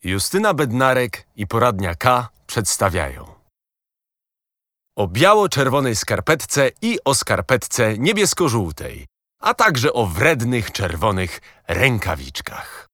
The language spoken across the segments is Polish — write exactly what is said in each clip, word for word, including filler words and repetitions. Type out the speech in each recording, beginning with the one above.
Justyna Bednarek i Poradnia K przedstawiają o biało-czerwonej skarpetce i o skarpetce niebiesko-żółtej, a także o wrednych czerwonych rękawiczkach.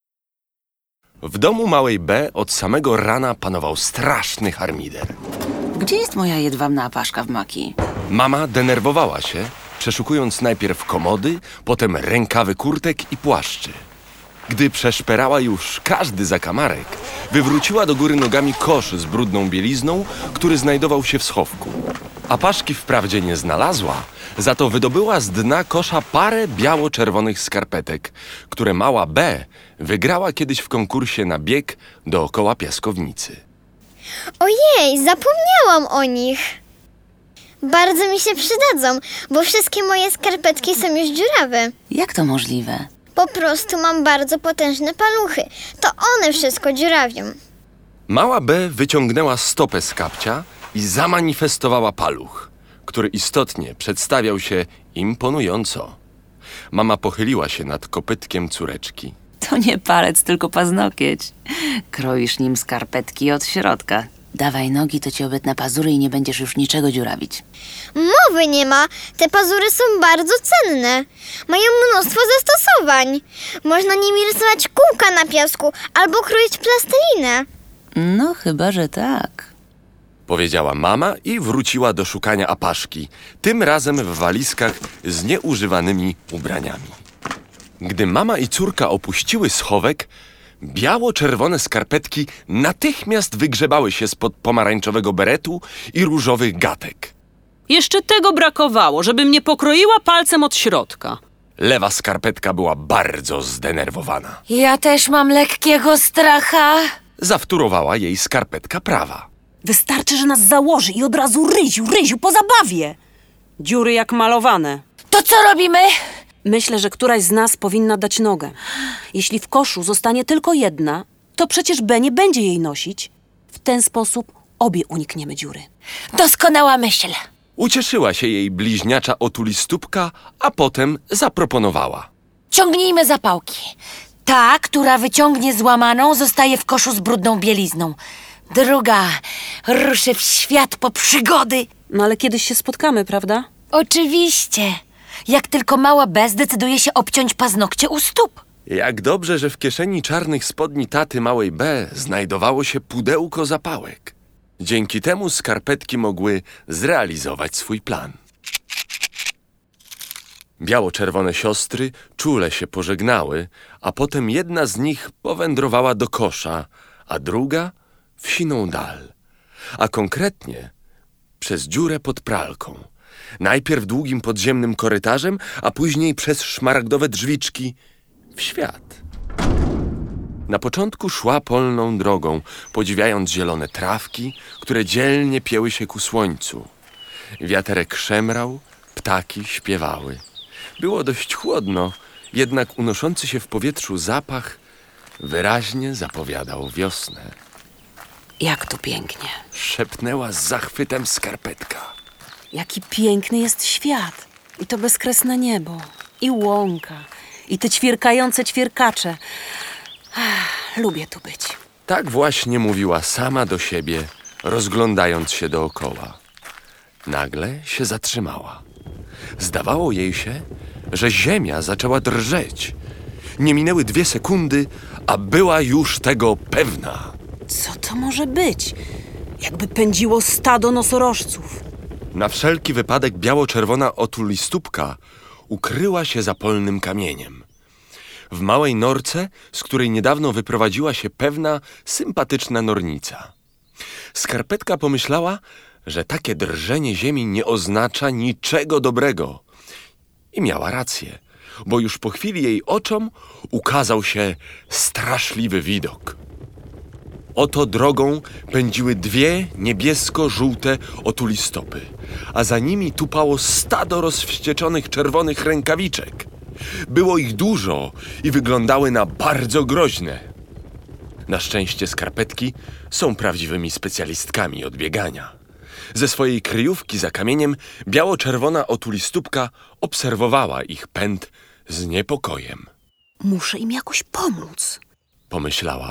W domu małej B od samego rana panował straszny harmider. Gdzie jest moja jedwabna apaszka w maki? Mama denerwowała się, przeszukując najpierw komody, potem rękawy kurtek i płaszczy. Gdy przeszperała już każdy zakamarek, wywróciła do góry nogami kosz z brudną bielizną, który znajdował się w schowku. Apaszki wprawdzie nie znalazła, za to wydobyła z dna kosza parę biało-czerwonych skarpetek, które mała B wygrała kiedyś w konkursie na bieg dookoła piaskownicy. Ojej, zapomniałam o nich. Bardzo mi się przydadzą, bo wszystkie moje skarpetki są już dziurawe. Jak to możliwe? Po prostu mam bardzo potężne paluchy. To one wszystko dziurawią. Mała B wyciągnęła stopę z kapcia i zamanifestowała paluch, który istotnie przedstawiał się imponująco. Mama pochyliła się nad kopytkiem córeczki. To nie palec, tylko paznokieć. Kroisz nim skarpetki od środka. Dawaj nogi, to ci obetnę pazury i nie będziesz już niczego dziurawić. Mowy nie ma. Te pazury są bardzo cenne. Mają mnóstwo zastosowań. Można nimi rysować kółka na piasku albo kroić plastelinę. No, chyba że tak. Powiedziała mama i wróciła do szukania apaszki, tym razem w walizkach z nieużywanymi ubraniami. Gdy mama i córka opuściły schowek, biało-czerwone skarpetki natychmiast wygrzebały się spod pomarańczowego beretu i różowych gatek. Jeszcze tego brakowało, żeby mnie pokroiła palcem od środka. Lewa skarpetka była bardzo zdenerwowana. Ja też mam lekkiego stracha. Zawtórowała jej skarpetka prawa. Wystarczy, że nas założy i od razu ryziu, ryziu po zabawie. Dziury jak malowane. To co robimy? Myślę, że któraś z nas powinna dać nogę. Jeśli w koszu zostanie tylko jedna, to przecież B nie będzie jej nosić. W ten sposób obie unikniemy dziury. Doskonała myśl. Ucieszyła się jej bliźniacza otulistópka, a potem zaproponowała. Ciągnijmy zapałki. Ta, która wyciągnie złamaną, zostaje w koszu z brudną bielizną. Druga ruszy w świat po przygody. No ale kiedyś się spotkamy, prawda? Oczywiście. Jak tylko mała B zdecyduje się obciąć paznokcie u stóp. Jak dobrze, że w kieszeni czarnych spodni taty małej B znajdowało się pudełko zapałek. Dzięki temu skarpetki mogły zrealizować swój plan. Biało-czerwone siostry czule się pożegnały, a potem jedna z nich powędrowała do kosza, a druga w siną dal, a konkretnie przez dziurę pod pralką. Najpierw długim podziemnym korytarzem, a później przez szmaragdowe drzwiczki w świat. Na początku szła polną drogą, podziwiając zielone trawki, które dzielnie pieły się ku słońcu. Wiaterek szemrał, ptaki śpiewały. Było dość chłodno, jednak unoszący się w powietrzu zapach wyraźnie zapowiadał wiosnę. Jak tu pięknie. Szepnęła z zachwytem skarpetka. Jaki piękny jest świat. I to bezkresne niebo. I łąka. I te ćwierkające ćwierkacze. Ach, lubię tu być. Tak właśnie mówiła sama do siebie, rozglądając się dookoła. Nagle się zatrzymała. Zdawało jej się, że ziemia zaczęła drżeć. Nie minęły dwie sekundy, a była już tego pewna. Co to może być? Jakby pędziło stado nosorożców. Na wszelki wypadek biało-czerwona otulistópka ukryła się za polnym kamieniem. W małej norce, z której niedawno wyprowadziła się pewna sympatyczna nornica. Skarpetka pomyślała, że takie drżenie ziemi nie oznacza niczego dobrego. I miała rację, bo już po chwili jej oczom ukazał się straszliwy widok. Oto drogą pędziły dwie niebiesko-żółte otulistopy, a za nimi tupało stado rozwścieczonych czerwonych rękawiczek. Było ich dużo i wyglądały na bardzo groźne. Na szczęście skarpetki są prawdziwymi specjalistkami od biegania. Ze swojej kryjówki za kamieniem biało-czerwona otulistópka obserwowała ich pęd z niepokojem. Muszę im jakoś pomóc. Pomyślała.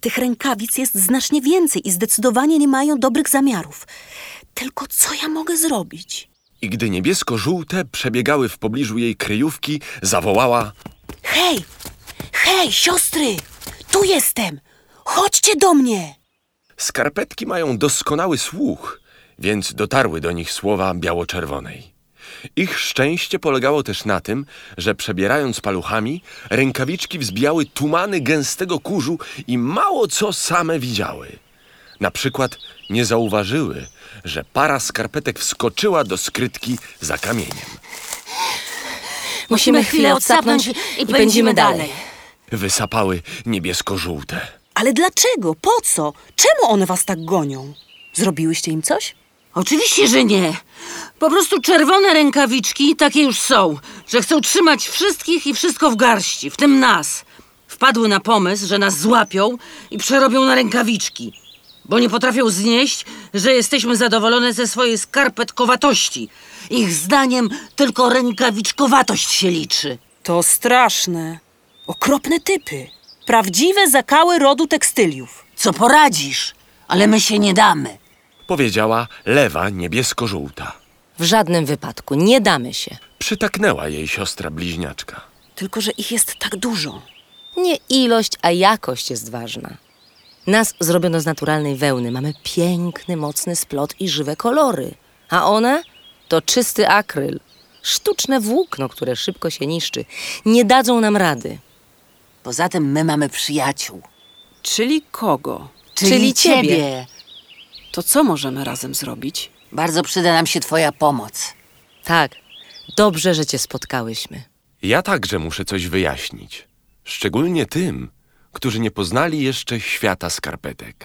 Tych rękawic jest znacznie więcej i zdecydowanie nie mają dobrych zamiarów. Tylko co ja mogę zrobić? I gdy niebiesko-żółte przebiegały w pobliżu jej kryjówki, zawołała: Hej! Hej, siostry! Tu jestem! Chodźcie do mnie! Skarpetki mają doskonały słuch, więc dotarły do nich słowa biało-czerwonej. Ich szczęście polegało też na tym, że przebierając paluchami, rękawiczki wzbijały tumany gęstego kurzu i mało co same widziały. Na przykład nie zauważyły, że para skarpetek wskoczyła do skrytki za kamieniem. Musimy chwilę odsapnąć i pędzimy dalej. Wysapały niebiesko-żółte. Ale dlaczego? Po co? Czemu one was tak gonią? Zrobiłyście im coś? Oczywiście, że nie. Po prostu czerwone rękawiczki takie już są, że chcą trzymać wszystkich i wszystko w garści, w tym nas. Wpadły na pomysł, że nas złapią i przerobią na rękawiczki, bo nie potrafią znieść, że jesteśmy zadowolone ze swojej skarpetkowatości. Ich zdaniem tylko rękawiczkowatość się liczy. To straszne. Okropne typy. Prawdziwe zakały rodu tekstyliów. Co poradzisz? Ale my się nie damy. Powiedziała lewa niebiesko-żółta. W żadnym wypadku nie damy się. Przytaknęła jej siostra bliźniaczka. Tylko że ich jest tak dużo. Nie ilość, a jakość jest ważna. Nas zrobiono z naturalnej wełny. Mamy piękny, mocny splot i żywe kolory. A one to czysty akryl. Sztuczne włókno, które szybko się niszczy. Nie dadzą nam rady. Poza tym my mamy przyjaciół. Czyli kogo? Czyli, Czyli ciebie. ciebie. To co możemy razem zrobić? Bardzo przyda nam się twoja pomoc. Tak, dobrze, że cię spotkałyśmy. Ja także muszę coś wyjaśnić. Szczególnie tym, którzy nie poznali jeszcze świata skarpetek.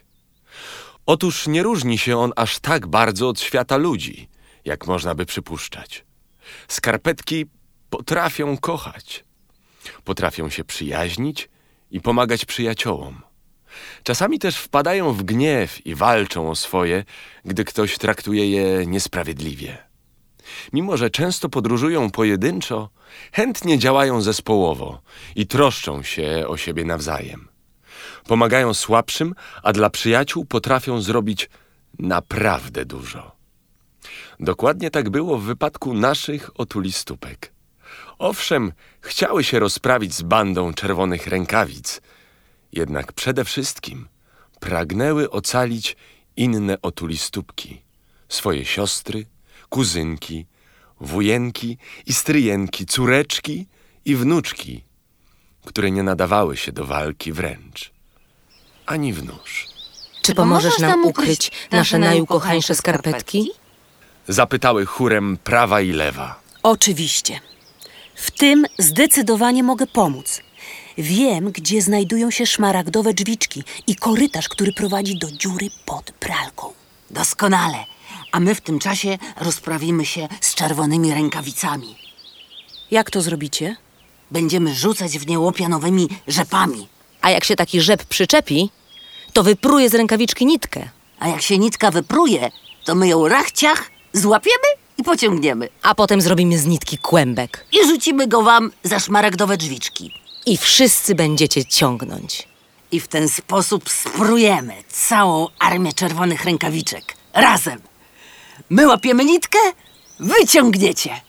Otóż nie różni się on aż tak bardzo od świata ludzi, jak można by przypuszczać. Skarpetki potrafią kochać. Potrafią się przyjaźnić i pomagać przyjaciołom. Czasami też wpadają w gniew i walczą o swoje, gdy ktoś traktuje je niesprawiedliwie. Mimo że często podróżują pojedynczo, chętnie działają zespołowo i troszczą się o siebie nawzajem. Pomagają słabszym, a dla przyjaciół potrafią zrobić naprawdę dużo. Dokładnie tak było w wypadku naszych otulistópek. Owszem, chciały się rozprawić z bandą czerwonych rękawic, jednak przede wszystkim pragnęły ocalić inne otulistópki, swoje siostry, kuzynki, wujenki i stryjenki, córeczki i wnuczki, które nie nadawały się do walki wręcz, ani w nóż. Czy pomożesz nam ukryć nasze najukochańsze skarpetki? Zapytały chórem prawa i lewa. Oczywiście. W tym zdecydowanie mogę pomóc. Wiem, gdzie znajdują się szmaragdowe drzwiczki i korytarz, który prowadzi do dziury pod pralką. Doskonale. A my w tym czasie rozprawimy się z czerwonymi rękawicami. Jak to zrobicie? Będziemy rzucać w nie łopianowymi rzepami. A jak się taki rzep przyczepi, to wypruje z rękawiczki nitkę. A jak się nitka wypruje, to my ją rachciach złapiemy i pociągniemy. A potem zrobimy z nitki kłębek. I rzucimy go wam za szmaragdowe drzwiczki. I wszyscy będziecie ciągnąć. I w ten sposób sprujemy całą armię czerwonych rękawiczek. Razem. My łapiemy nitkę, wy ciągniecie.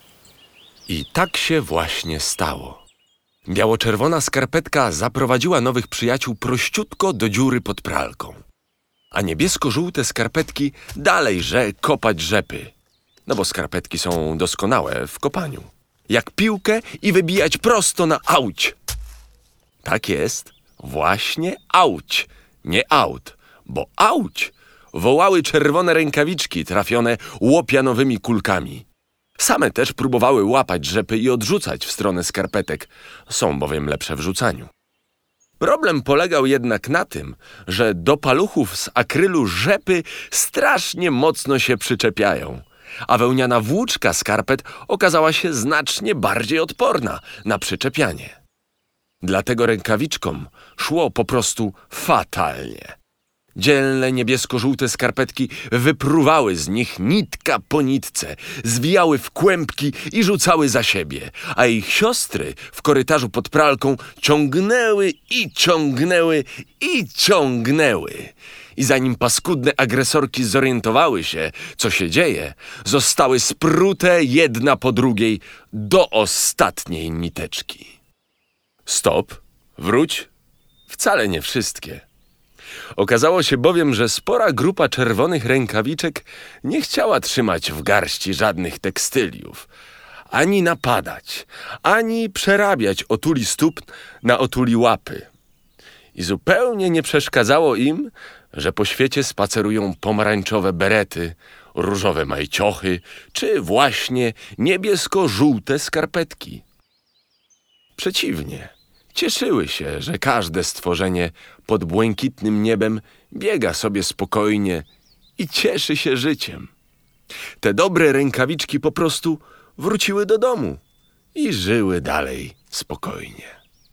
I tak się właśnie stało. Biało-czerwona skarpetka zaprowadziła nowych przyjaciół prościutko do dziury pod pralką. A niebiesko-żółte skarpetki dalejże kopać rzepy. No bo skarpetki są doskonałe w kopaniu. Jak piłkę i wybijać prosto na auć. Tak jest, właśnie auć, nie aut, bo auć wołały czerwone rękawiczki trafione łopianowymi kulkami. Same też próbowały łapać rzepy i odrzucać w stronę skarpetek, są bowiem lepsze w rzucaniu. Problem polegał jednak na tym, że do paluchów z akrylu rzepy strasznie mocno się przyczepiają, a wełniana włóczka skarpet okazała się znacznie bardziej odporna na przyczepianie. Dlatego rękawiczkom szło po prostu fatalnie. Dzielne niebiesko-żółte skarpetki wypruwały z nich nitka po nitce, zwijały w kłębki i rzucały za siebie, a ich siostry w korytarzu pod pralką ciągnęły i ciągnęły i ciągnęły. I zanim paskudne agresorki zorientowały się, co się dzieje, zostały sprute jedna po drugiej do ostatniej niteczki. Stop, wróć. Wcale nie wszystkie. Okazało się bowiem, że spora grupa czerwonych rękawiczek nie chciała trzymać w garści żadnych tekstyliów, ani napadać, ani przerabiać otuli stóp na otuli łapy. I zupełnie nie przeszkadzało im, że po świecie spacerują pomarańczowe berety, różowe majciochy, czy właśnie niebiesko-żółte skarpetki. Przeciwnie, cieszyły się, że każde stworzenie pod błękitnym niebem biega sobie spokojnie i cieszy się życiem. Te dobre rękawiczki po prostu wróciły do domu i żyły dalej spokojnie.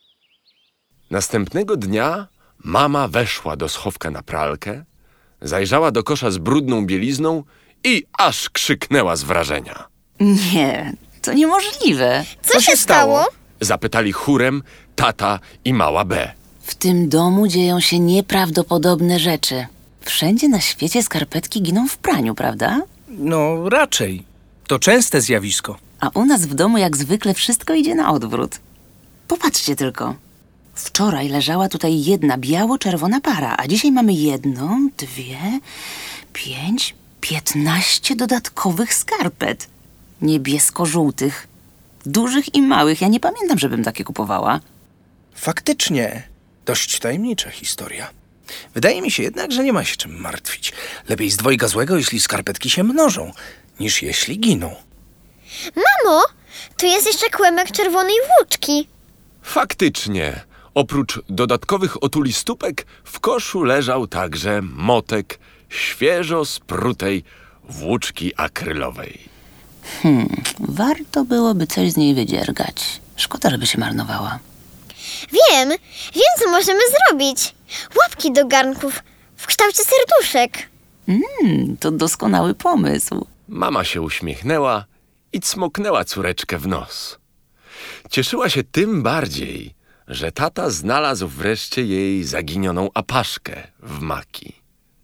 Następnego dnia mama weszła do schowka na pralkę, zajrzała do kosza z brudną bielizną i aż krzyknęła z wrażenia. Nie, to niemożliwe. Co, się stało? Zapytali chórem tata i mała B. W tym domu dzieją się nieprawdopodobne rzeczy. Wszędzie na świecie skarpetki giną w praniu, prawda? No, raczej. To częste zjawisko. A u nas w domu jak zwykle wszystko idzie na odwrót. Popatrzcie tylko. Wczoraj leżała tutaj jedna biało-czerwona para, a dzisiaj mamy jedną, dwie, pięć, piętnaście dodatkowych skarpet. Niebiesko-żółtych. Dużych i małych. Ja nie pamiętam, żebym takie kupowała. Faktycznie. Dość tajemnicza historia. Wydaje mi się jednak, że nie ma się czym martwić. Lepiej z dwojga złego, jeśli skarpetki się mnożą, niż jeśli giną. Mamo, tu jest jeszcze kłębek czerwonej włóczki. Faktycznie, oprócz dodatkowych otuli stópek w koszu leżał także motek świeżo sprutej włóczki akrylowej. Hmm, warto byłoby coś z niej wydziergać. Szkoda, żeby się marnowała. Wiem, wiem co możemy zrobić. Łapki do garnków w kształcie serduszek. Hmm, to doskonały pomysł. Mama się uśmiechnęła i cmoknęła córeczkę w nos. Cieszyła się tym bardziej, że tata znalazł wreszcie jej zaginioną apaszkę w maki.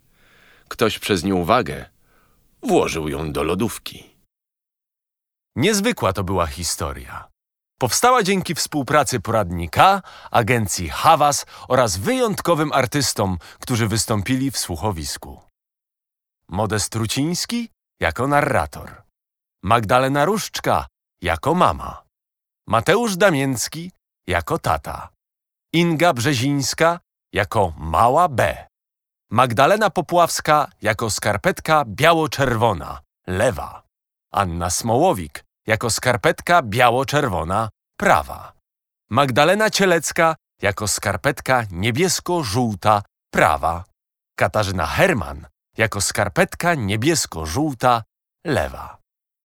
Ktoś przez nieuwagę włożył ją do lodówki. Niezwykła to była historia. Powstała dzięki współpracy poradnika, agencji Havas oraz wyjątkowym artystom, którzy wystąpili w słuchowisku. Modest Ruciński jako narrator, Magdalena Różczka jako mama, Mateusz Damięcki jako tata, Inga Brzezińska jako mała B, Magdalena Popławska jako skarpetka biało-czerwona, lewa, Anna Smołowik jako skarpetka biało-czerwona, prawa, Magdalena Cielecka jako skarpetka niebiesko-żółta, prawa, Katarzyna Herman jako skarpetka niebiesko-żółta, lewa.